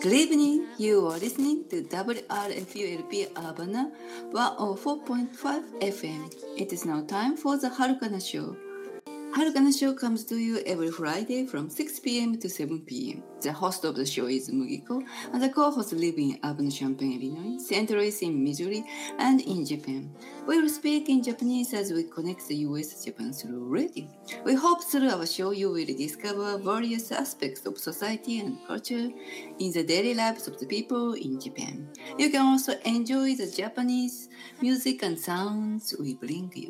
Good evening, you are listening to WRFULP Urbana 104.5 FM. It is now time for the Harukana Show. Harukana Show comes to you every Friday from 6 p.m. to 7 p.m. The host of the show is Mugiko, and the co-hosts live in Urbana-Champaign, Illinois, St. Louis in Missouri, and in Japan. We will speak in Japanese as we connect the US-Japan through radio. We hope through our show you will discover various aspects of society and culture in the daily lives of the people in Japan. You can also enjoy the Japanese music and sounds we bring you.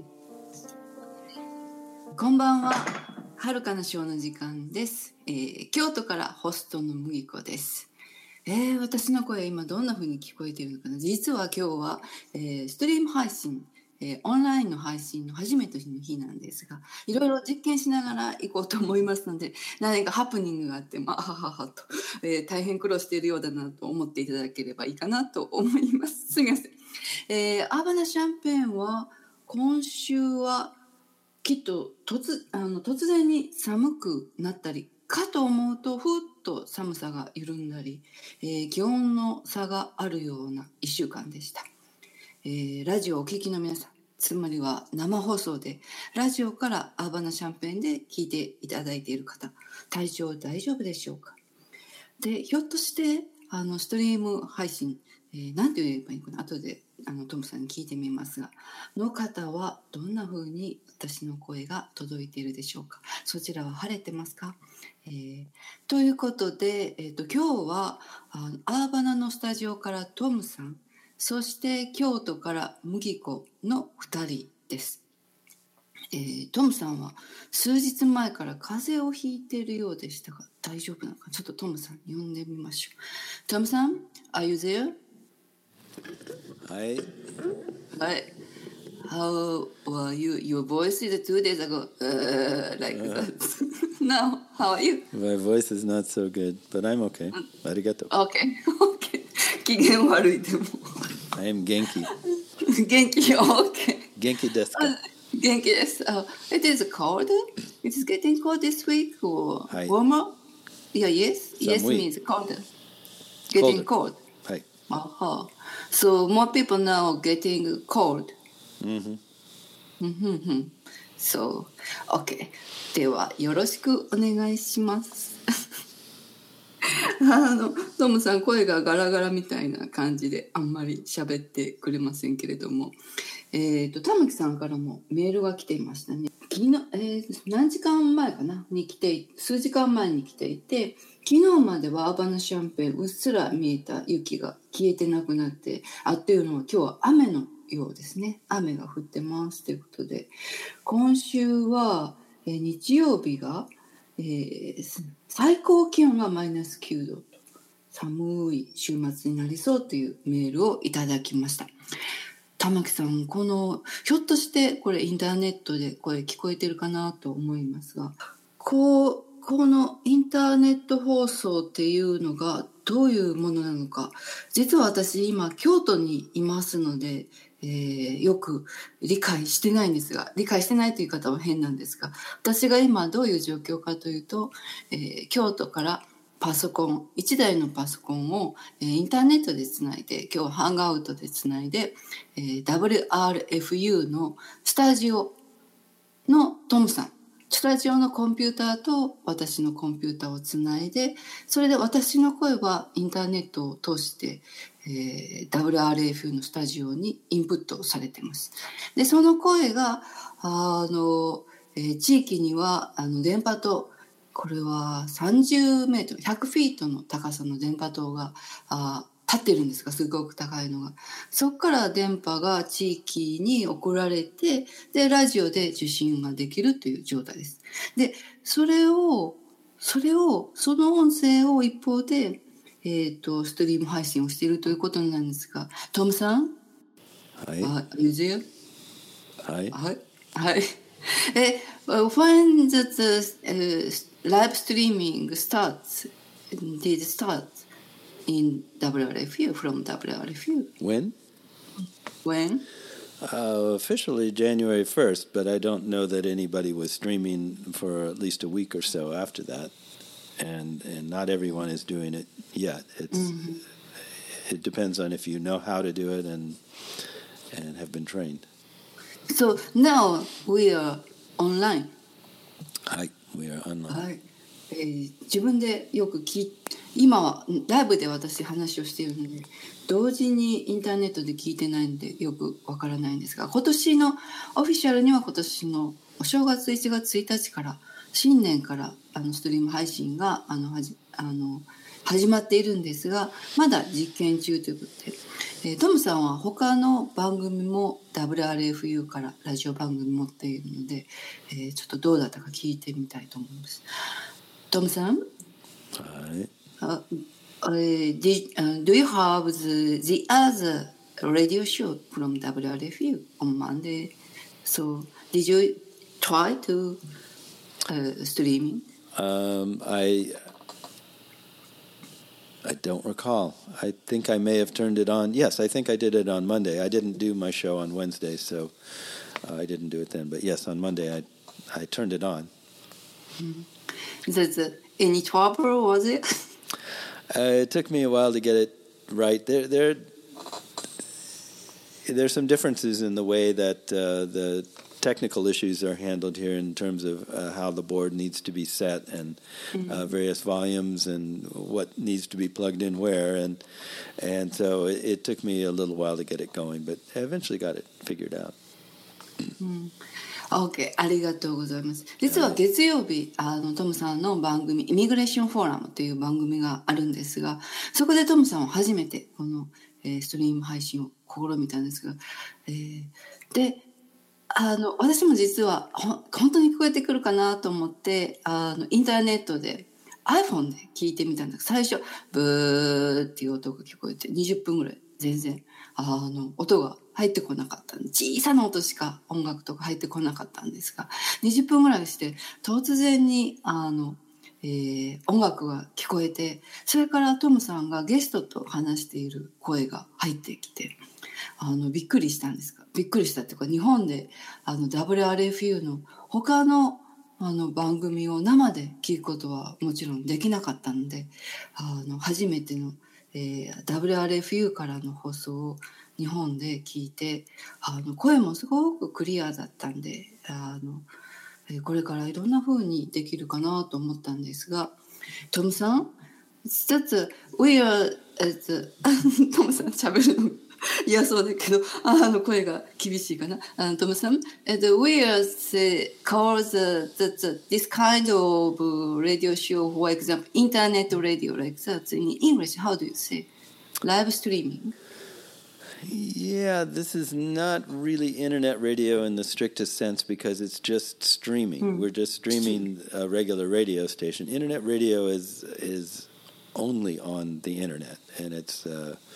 こんばんは、はるかなショーの時間です。京都からホストの麦子です。私の声今どんな風に聞こえているのかな。実は今日は、ストリーム配信、オンラインの配信の初めての日なんですが、いろいろ実験しながら行こうと思いますので、何かハプニングがあってもあはははと、大変苦労しているようだなと思っていただければいいかなと思います。すみません。アーバナシャンペーンは今週はきっと突然に寒くなったりかと思うとふっと寒さが緩んだり、気温の差があるような1週間でした。ラジオをお聞きの皆さん、つまりは生放送でラジオからアーバナシャンペーンで聞いていただいている方、体調大丈夫でしょうか。で、ひょっとしてストリーム配信、なんて言えばいいかな、後でトムさんに聞いてみますが、の方はどんな風に私の声が届いているでしょうか。そちらは晴れてますか。ということで、今日はアーバナのスタジオからトムさん、そして京都から麦子の2人です。トムさんは数日前から風邪をひいているようでしたが大丈夫なのか。ちょっとトムさん呼んでみましょう。トムさん、Are you there? Hi. Hi. How are you? Your voice is 2 days ago like that. Now, how are you? My voice is not so good, but I'm okay. Arigato. Okay. Okay. 機嫌悪いでも。 I am genki. 元気 Okay. Genki desu ka? 元気です。It is cold? It is getting cold this week or warmer? Yeah, yes. Yes means cold. Getting cold. はい。 So more people now getting cold. So, okay. ではよろしくお願いします。トムさん声がガラガラみたいな感じであんまり喋ってくれませんけれども、玉木さんからもメールが来ていましたね。昨日、何時間前かなに来て、数時間前に来ていて、昨日まではアーバナシャンペーンうっすら見えた雪が消えてなくなって、というのは今日は雨のようですね。雨が降ってますということで、今週は、日曜日が、最高気温がマイナス9度と寒い週末になりそうというメールをいただきました。玉木さん、ひょっとしてこれインターネットで声聞こえてるかなと思いますが、このインターネット放送っていうのがどういうものなのか、実は私今京都にいますので、よく理解してないんですが、理解してないという方は変なんですが、私が今どういう状況かというと、京都から1台のパソコンを、インターネットでつないで、今日ハングアウトでつないで、WRFU のスタジオのトムさん、スタジオのコンピューターと私のコンピューターをつないで、それで私の声はインターネットを通して、WRFU のスタジオにインプットされています。で、その声が地域には電波塔、これは30メートル、100フィートの高さの電波塔が立ってるんですが、すごく高いのが。そこから電波が地域に送られて、で、ラジオで受信ができるという状態です。で、その音声を一方で、ストリーム配信をしているということなんですが、トムさん、 はい。 You there? はい。 はい。はい。When the live streaming starts, did it start in WRFU, from WRFU? When? Officially January 1st, but I don't know that anybody was streaming for at least a week or so after that. and not everyone is doing it yet. It depends on if you know how to do it and have been trained. So now we are online. はい、we are online. はい。自分でよく今はライブで私話をしているので、同時にインターネットで聞いてないのでよくわからないんですが、今年のオフィシャルには今年のお正月1月1日から新年からストリーム配信が始まっているんですが、まだ実験中ということで、トムさんは他の番組も WRFU からラジオ番組持っているので、ちょっとどうだったか聞いてみたいと思います。トムさん、 はい。 do you have the other radio show from WRFU on Monday? So did you try to streaming? I don't recall. I think I may have turned it on. Yes, I think I did it on Monday. I didn't do my show on Wednesday, so I didn't do it then. But yes, on Monday I turned it on. Is there any trouble, was it? It took me a while to get it right. There's some differences in the way that the technical issues are handled here in terms of how the board needs to be set and various volumes and what needs to be plugged in where, and so it took me a little while to get it going, but I eventually got it figured out. OK、ありがとうございます。実は月曜日トムさんの番組イミグレーションフォーラムという番組があるんですが、そこでトムさんは初めてこの、ストリーム配信を試みたんですが、で私も実は本当に聞こえてくるかなと思ってインターネットで iPhone で聞いてみたんだけど、最初ブーっていう音が聞こえて20分ぐらい全然音が入ってこなかったんで、小さな音しか音楽とか入ってこなかったんですが、20分ぐらいして突然に音楽が聞こえて、それからトムさんがゲストと話している声が入ってきてびっくりしたんですが、びっくりしたっていうか、日本でWRFU の他の番組を生で聞くことはもちろんできなかったので、初めての、WRFU からの放送を日本で聞いて、声もすごくクリアだったんで、これからいろんな風にできるかなと思ったんですが、トムさん、ちょっとトムさん喋るの嫌そうだけど声が厳しいかな。トムさん、we are call this kind of radio show, for example, internet radio, like that. In English, how do you say? Live streaming? Yeah, this is not really internet radio in the strictest sense because it's just streaming. We're just streaming a regular radio station. Internet radio is only on the internet, and it's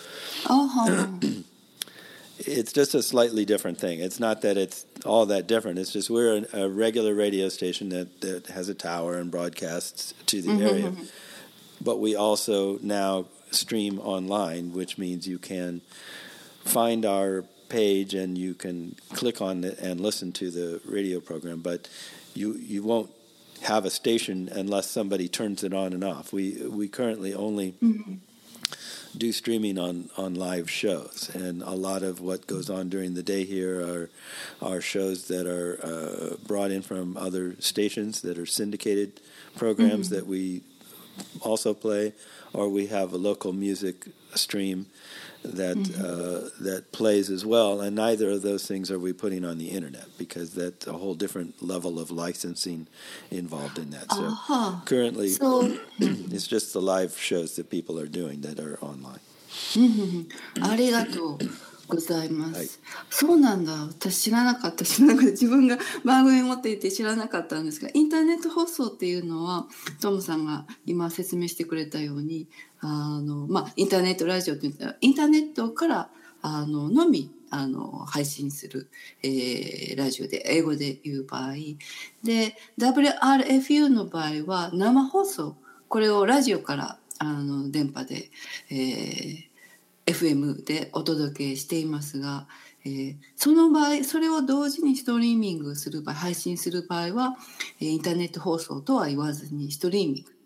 it's just a slightly different thing. It's not that it's all that different. It's just we're a regular radio station that has a tower and broadcasts to the area. But we also now stream online, which means you can find our page and you can click on it and listen to the radio program. But you won't have a station unless somebody turns it on and off. We currently only do streaming on live shows, and a lot of what goes on during the day here are shows that are brought in from other stations that are syndicated programs that we also play, or we have a local music stream that plays as well, and neither of those things are we putting on the internet because that's a whole different level of licensing involved in that. So currently it's just the live shows that people are doing that are online. ありがとうございます。そうなんだ。私知らなかった。自分が番組持っていて知らなかったんですが、インターネット放送っていうのはトムさんが今説明してくれたようにインターネットラジオっていうのはインターネットからのみ配信する、ラジオで英語で言う場合で、 WRFU の場合は生放送、これをラジオから電波で、FM でお届けしていますが、その場合それを同時にストリーミングする場合、配信する場合はインターネット放送とは言わずにストリーミングって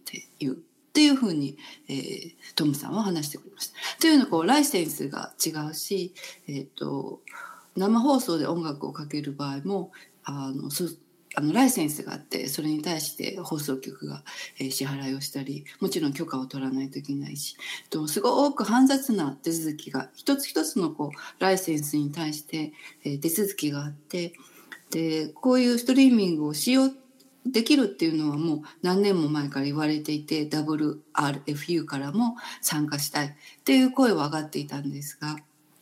言うっていうふうに、トムさんは話してくれました。というのはライセンスが違うし、生放送で音楽をかける場合もライセンスがあって、それに対して放送局が支払いをしたり、もちろん許可を取らないといけないし、すごく煩雑な手続きが一つ一つのライセンスに対して手続きがあって、でこういうストリーミングを使用できるっていうのはもう何年も前から言われていて、 WRFU からも参加したいっていう声は上がっていたんですが、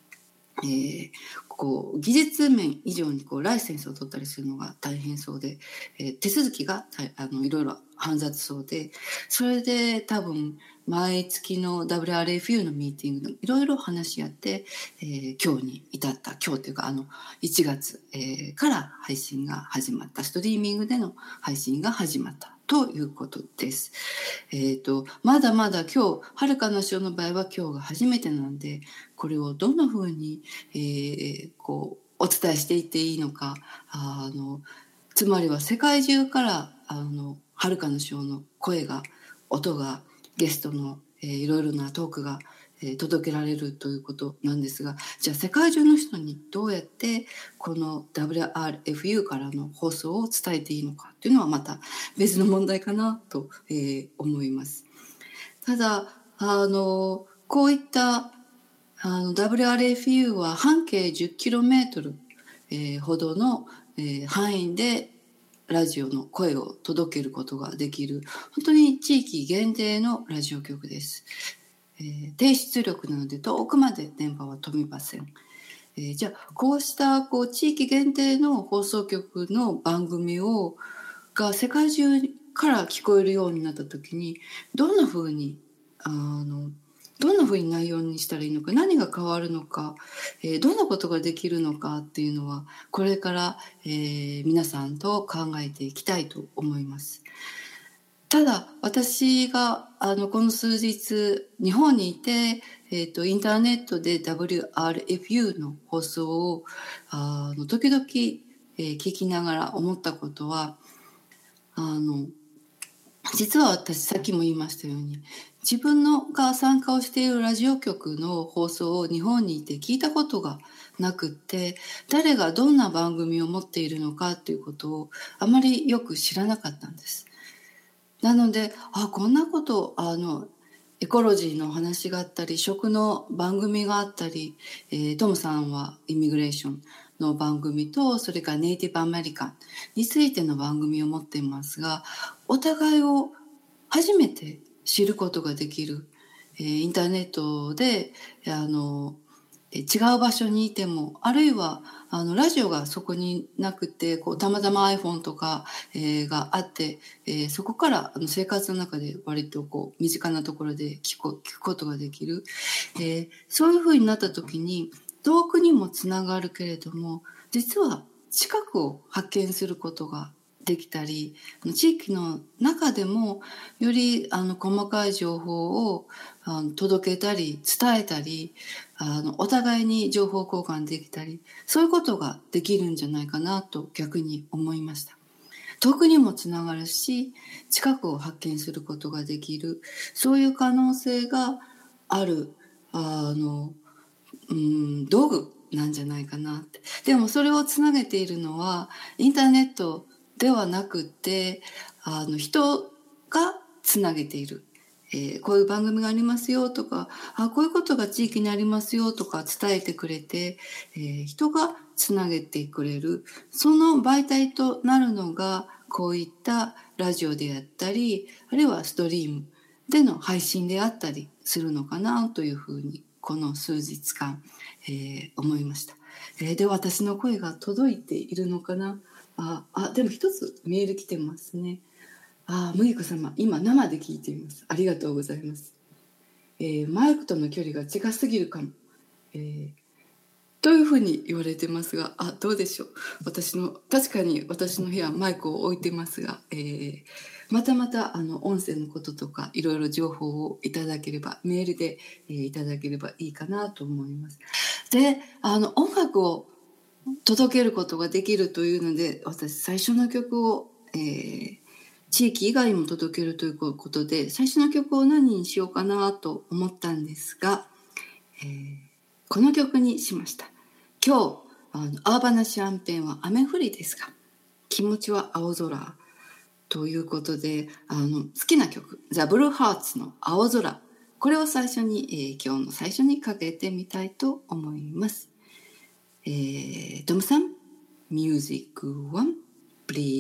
技術面以上にライセンスを取ったりするのが大変そうで、手続きがいろいろ煩雑そうで、それで多分毎月の WRFU のミーティングでいろいろ話し合って、今日に至った。今日というか1月、から配信が始まった、ストリーミングでの配信が始まったということです。まだまだ今日、はるかなしおの場合は今日が初めてなんで、これをどんな風に、お伝えしていっていいのか、つまりは世界中からはるかなしおの声が、音が、ゲストの、いろいろなトークが、届けられるということなんですが、じゃあ世界中の人にどうやってこの WRFU からの放送を伝えていいのかというのはまた別の問題かなと、思います。ただこういったWRFU は半径 10km、ほどの、範囲でラジオの声を届けることができる、本当に地域限定のラジオ局です。低出力なので遠くまで電波は飛びません。じゃあこうした地域限定の放送局の番組が世界中から聞こえるようになった時に、どんな風に内容にしたらいいのか、何が変わるのか、どんなことができるのかっていうのはこれから、皆さんと考えていきたいと思います。ただ私がこの数日日本にいて、インターネットで WRFU の放送を時々、聞きながら思ったことは、実は私さっきも言いましたように、自分が参加をしているラジオ局の放送を日本にいて聞いたことがなくって、誰がどんな番組を持っているのかということをあまりよく知らなかったんです。なのでこんなことエコロジーの話があったり、食の番組があったり、トムさんはイミグレーションの番組と、それからネイティブアメリカンについての番組を持っていますが、お互いを初めて知ることができる、インターネットで違う場所にいても、あるいはラジオがそこになくてたまたま iPhone とか、があって、そこから生活の中で割と身近なところで聞くことができる、そういうふうになった時に遠くにもつながるけれども、実は近くを発見することができたり、地域の中でもより細かい情報を届けたり伝えたり、お互いに情報交換できたり、そういうことができるんじゃないかなと逆に思いました。遠くにもつながるし、近くを発見することができる、そういう可能性がある道具なんじゃないかなって。でもそれをつなげているのはインターネットではなくて、人がつなげている、こういう番組がありますよとか、こういうことが地域にありますよとか伝えてくれて、人がつなげてくれる、その媒体となるのがこういったラジオであったり、あるいはストリームでの配信であったりするのかなというふうにこの数日間、思いました。で、私の声が届いているのかな。でも一つメール来てますね。麦子様、今生で聞いています。ありがとうございます。マイクとの距離が近すぎるかも、というふうに言われてますが、どうでしょう。確かに私の部屋マイクを置いてますが、また音声のこととかいろいろ情報をいただければ、メールで、いただければいいかなと思います。で、音楽を届けることができるというので、私最初の曲を、 地域以外にも届けるということで、最初の曲を何にしようかなと思ったんですが、この曲にしました。今日アーバナシャンペンは雨降りですが、気持ちは青空ということで、好きな曲ザ・ブルーハーツの青空、これを最初に、今日の最初にかけてみたいと思います。トムさん、ミュージック1 please。